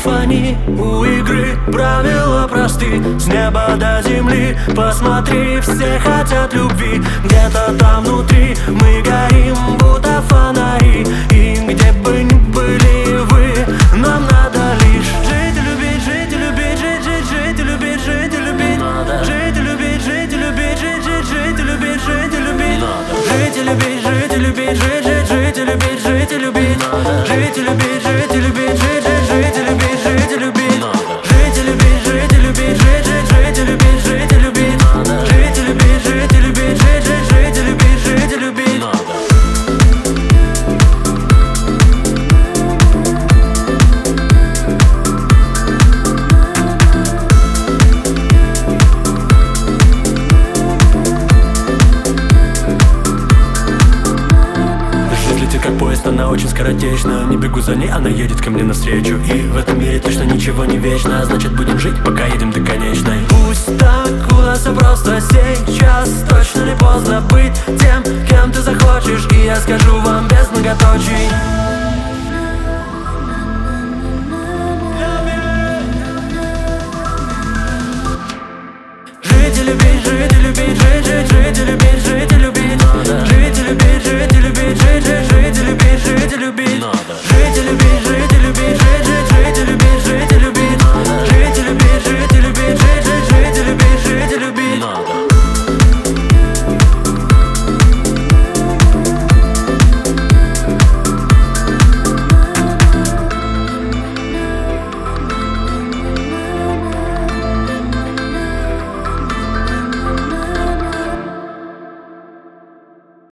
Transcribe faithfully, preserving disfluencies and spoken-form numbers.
кайфани, у игры правила просты. С неба до земли, посмотри, все хотят любви. Где-то там внутри мы горим, будто фонари. И где бы ни были вы, нам надо лишь жить и любить, жить и любить, жить, жить, жить и любить, жить и любить. Жить и любить, жить и любить, жить, жить, жить и любить, жить и любить. Жить и любить, жить и любить, жить, жить, жить и любить, жить и любить. Жить и любить, жить и любить, жить, жить, жить и любить, жить и любить. Жить и любить, жить и любить, жить, жить, жить и любить, жить и любить. Жить и любить, жить и любить, жить, жить, жить и любить, жить и любить. Как поезд, она очень скоротечна. Не бегу за ней, она едет ко мне навстречу. И в этом мире точно ничего не вечно. Значит, будем жить, пока едем до конечной. Пусть так у нас все просто сейчас. Точно не поздно быть тем, кем ты захочешь. И я скажу вам без многоточий. Жить и любить, жить и любить, жить, жить, жить и любить, жить и любить. Жить и любить, жить и любить, жить, жить, жить и любить, жить и любить. Жить и любить, жить